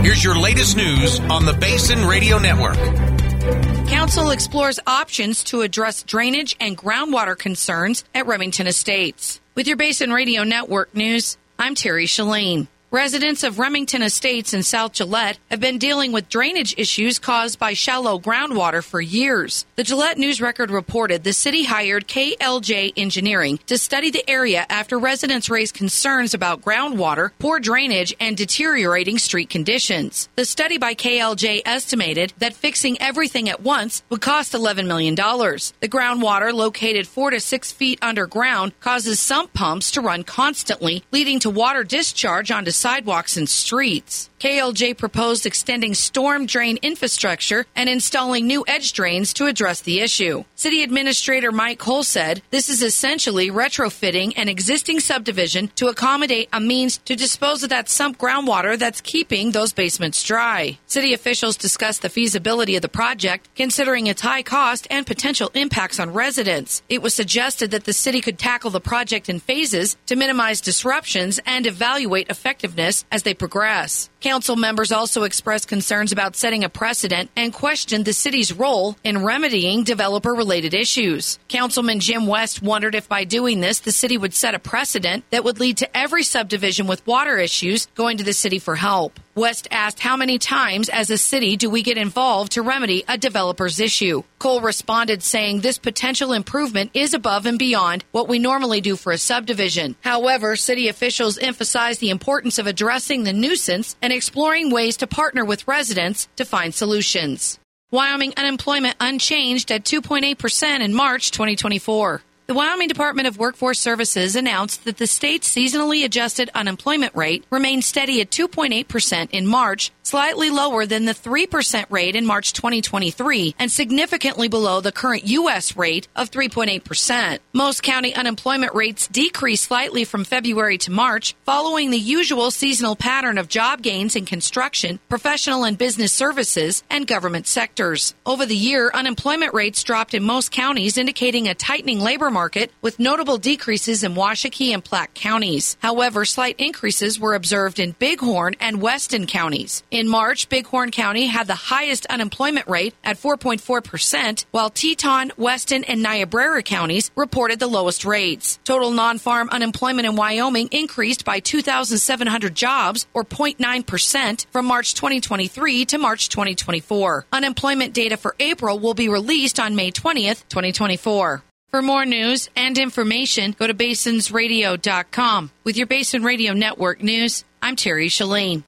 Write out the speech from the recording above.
Here's your latest news on the Basin Radio Network. Council explores options to address drainage and groundwater concerns at Remington Estates. With your Basin Radio Network news, I'm Terry Shalane. Residents of Remington Estates in South Gillette have been dealing with drainage issues caused by shallow groundwater for years. The Gillette News Record reported the city hired KLJ Engineering to study the area after residents raised concerns about groundwater, poor drainage, and deteriorating street conditions. The study by KLJ estimated that fixing everything at once would cost $11 million. The groundwater, located 4 to 6 feet underground, causes sump pumps to run constantly, leading to water discharge onto sidewalks and streets. KLJ proposed extending storm drain infrastructure and installing new edge drains to address the issue. City Administrator Mike Cole said this is essentially retrofitting an existing subdivision to accommodate a means to dispose of that sump groundwater that's keeping those basements dry. City officials discussed the feasibility of the project, considering its high cost and potential impacts on residents. It was suggested that the city could tackle the project in phases to minimize disruptions and evaluate effectiveness as they progress. Council members also expressed concerns about setting a precedent and questioned the city's role in remedying developer-related issues. Councilman Jim West wondered if by doing this, the city would set a precedent that would lead to every subdivision with water issues going to the city for help. West asked how many times as a city do we get involved to remedy a developer's issue. Cole responded saying this potential improvement is above and beyond what we normally do for a subdivision. However, city officials emphasized the importance of addressing the nuisance and exploring ways to partner with residents to find solutions. Wyoming unemployment unchanged at 2.8% in March 2024. The Wyoming Department of Workforce Services announced that the state's seasonally adjusted unemployment rate remained steady at 2.8% in March, slightly lower than the 3% rate in March 2023 and significantly below the current U.S. rate of 3.8%. Most county unemployment rates decreased slightly from February to March, following the usual seasonal pattern of job gains in construction, professional and business services, and government sectors. Over the year, unemployment rates dropped in most counties, indicating a tightening labor market, with notable decreases in Washakie and Platte counties. However, slight increases were observed in Bighorn and Weston counties. In March, Bighorn County had the highest unemployment rate at 4.4%, while Teton, Weston, and Niobrara counties reported the lowest rates. Total non-farm unemployment in Wyoming increased by 2,700 jobs, or 0.9%, from March 2023 to March 2024. Unemployment data for April will be released on May 20th, 2024. For more news and information, go to basinsradio.com. With your Basin Radio Network news, I'm Terry Shalane.